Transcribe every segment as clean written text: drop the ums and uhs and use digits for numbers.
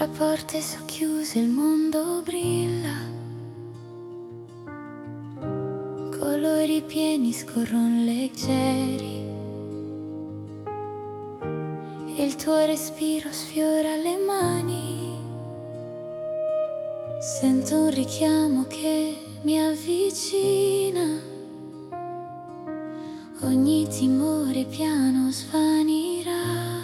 Tra porte socchiuse il mondo brilla, colori pieni scorrono leggeri, e il tuo respiro sfiora le mani. Sento un richiamo che mi avvicina, ogni timore piano svanirà.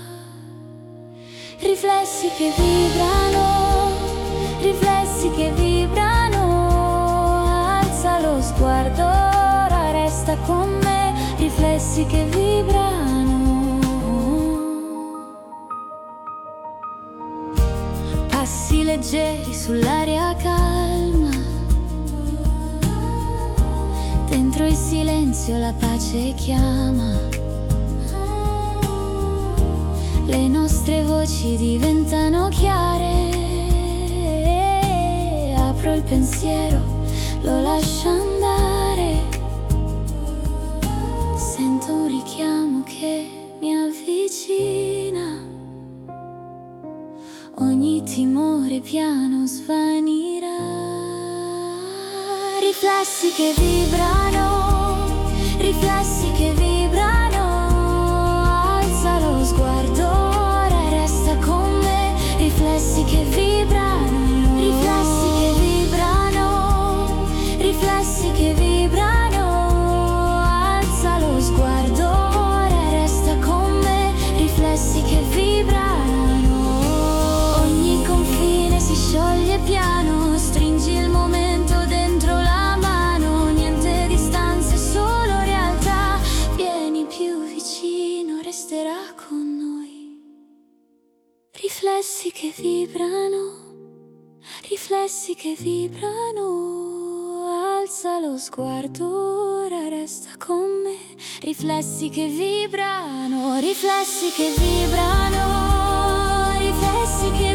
Riflessi che vibrano, riflessi che vibrano, alza lo sguardo, ora resta con me. Riflessi che vibrano, passi leggeri sull'aria calma, dentro il silenzio la pace chiama. Le nostre voci diventano chiare, apro il pensiero, lo lascio andare. Sento un richiamo che mi avvicina, ogni timore piano svanirà. Riflessi che vibrano, riflessi che vibrano, alza lo sguardo, ora resta con me. Riflessi che vibrano, riflessi che vibrano, riflessi che vibrano, alza lo sguardo, ora resta con me. Riflessi che vibrano, ogni confine si scioglie piano, stringi il momento dentro la mano, niente distanze, solo realtà. Vieni più vicino, resterà con noi. Riflessi che vibrano, riflessi che vibrano, alza lo sguardo, ora resta con me. Riflessi che vibrano, riflessi che vibrano, riflessi che